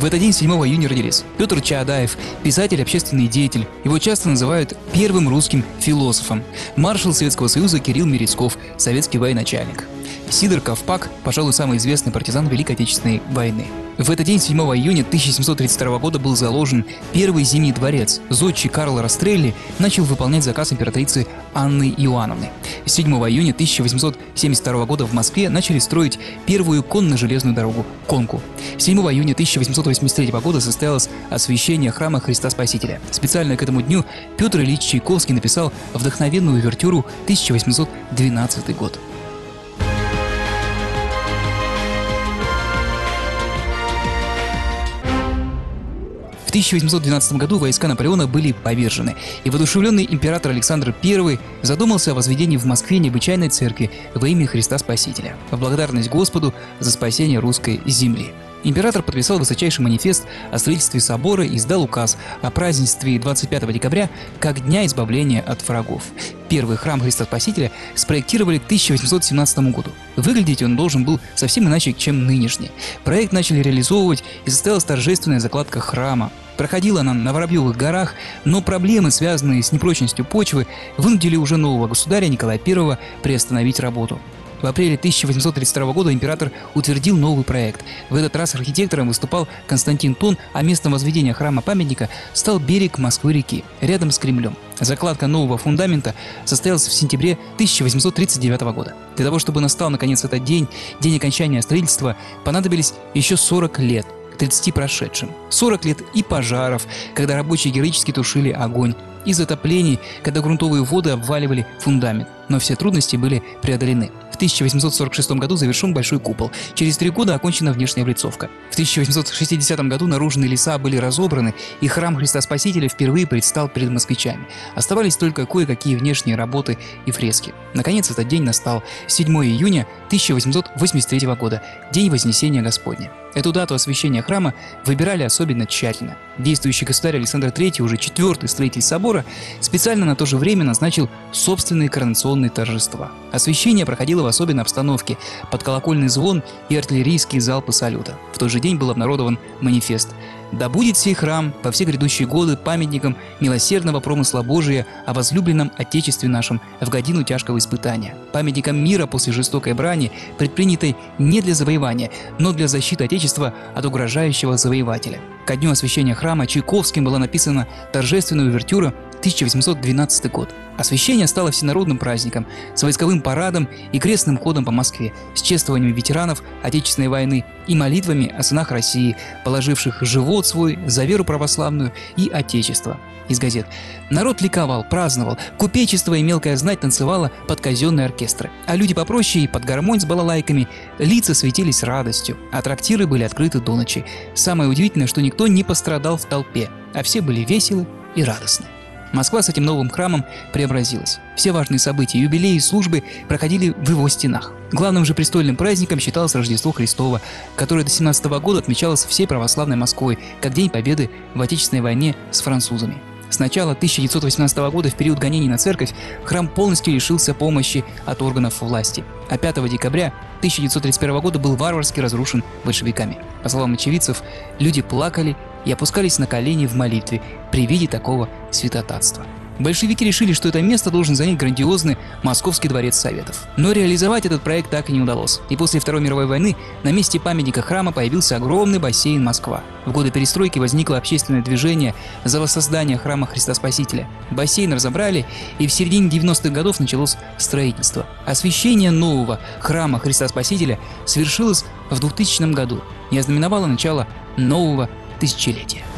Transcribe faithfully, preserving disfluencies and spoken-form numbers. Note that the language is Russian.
В этот день, седьмого июня, родились Петр Чаадаев, писатель, общественный деятель. Его часто называют первым русским философом. Маршал Советского Союза Кирилл Мерецков, советский военачальник. Сидор Ковпак, пожалуй, самый известный партизан Великой Отечественной войны. В этот день, седьмого июня тысяча семьсот тридцать второго года, был заложен первый Зимний дворец. Зодчий Карл Растрелли начал выполнять заказ императрицы Анны Иоанновны. седьмого июня тысяча восемьсот семьдесят второго года в Москве начали строить первую конно-железную дорогу – Конку. седьмого июня тысяча восемьсот восемьдесят третьего года состоялось освящение храма Христа Спасителя. Специально к этому дню Петр Ильич Чайковский написал вдохновенную увертюру тысяча восемьсот двенадцатый год. В тысяча восемьсот двенадцатом году войска Наполеона были повержены, и воодушевленный император Александр Первый задумался о возведении в Москве необычайной церкви во имя Христа Спасителя, в благодарность Господу за спасение русской земли. Император подписал высочайший манифест о строительстве собора и издал указ о празднестве двадцать пятого декабря как Дня избавления от врагов. Первый храм Христа Спасителя спроектировали к тысяча восемьсот семнадцатому году. Выглядеть он должен был совсем иначе, чем нынешний. Проект начали реализовывать, и состоялась торжественная закладка храма. Проходила она на Воробьевых горах, но проблемы, связанные с непрочностью почвы, вынудили уже нового государя Николая Первого приостановить работу. В апреле тысяча восемьсот тридцать второго года император утвердил новый проект. В этот раз архитектором выступал Константин Тон, а местом возведения храма-памятника стал берег Москвы-реки, рядом с Кремлем. Закладка нового фундамента состоялась в сентябре тысяча восемьсот тридцать девятого года. Для того, чтобы настал наконец этот день, день окончания строительства, понадобились еще сорок лет. К тридцати прошедшим. сорок лет и пожаров, когда рабочие героически тушили огонь, и затоплений, когда грунтовые воды обваливали фундамент. Но все трудности были преодолены. В тысяча восемьсот сорок шестом году завершен большой купол. Через три года окончена внешняя облицовка. В тысяча восемьсот шестидесятом году наружные леса были разобраны, и храм Христа Спасителя впервые предстал перед москвичами. Оставались только кое-какие внешние работы и фрески. Наконец этот день настал. седьмого июня тысяча восемьсот восемьдесят третьего года, день Вознесения Господня. Эту дату освящения храма выбирали особенно тщательно. Действующий государь Александр Третий, уже четвертый строитель собора, специально на то же время назначил собственные коронационные торжества. Освящение проходило в особенной обстановке, под колокольный звон и артиллерийские залпы салюта. В тот же день был обнародован манифест: «Да будет сей храм во все грядущие годы памятником милосердного промысла Божия о возлюбленном Отечестве нашем в годину тяжкого испытания, памятником мира после жестокой брани, предпринятой не для завоевания, но для защиты Отечества от угрожающего завоевателя». Ко дню освящения храма Чайковским была написана торжественная увертюра тысяча восемьсот двенадцатый год. Освящение стало всенародным праздником, с войсковым парадом и крестным ходом по Москве, с чествованием ветеранов Отечественной войны и молитвами о сынах России, положивших живот свой за веру православную и Отечество. Из газет. Народ ликовал, праздновал, купечество и мелкая знать танцевала под казенные оркестры, а люди попроще и под гармонь с балалайками лица светились радостью, а трактиры были открыты до ночи. Самое удивительное, что никто не пострадал в толпе, а все были веселы и радостны. Москва с этим новым храмом преобразилась. Все важные события, юбилеи и службы проходили в его стенах. Главным же престольным праздником считалось Рождество Христово, которое до семнадцатого года отмечалось всей православной Москвой как День Победы в Отечественной войне с французами. С начала тысяча девятьсот восемнадцатого года, в период гонений на церковь, храм полностью лишился помощи от органов власти, а пятого декабря тысяча девятьсот тридцать первого года был варварски разрушен большевиками. По словам очевидцев, люди плакали и опускались на колени в молитве при виде такого святотатства. Большевики решили, что это место должен занять грандиозный Московский дворец Советов. Но реализовать этот проект так и не удалось. И после Второй мировой войны на месте памятника храма появился огромный бассейн Москва. В годы перестройки возникло общественное движение за воссоздание храма Христа Спасителя. Бассейн разобрали, и в середине девяностых годов началось строительство. Освящение нового храма Христа Спасителя свершилось в двухтысячном году и ознаменовало начало нового тысячелетия.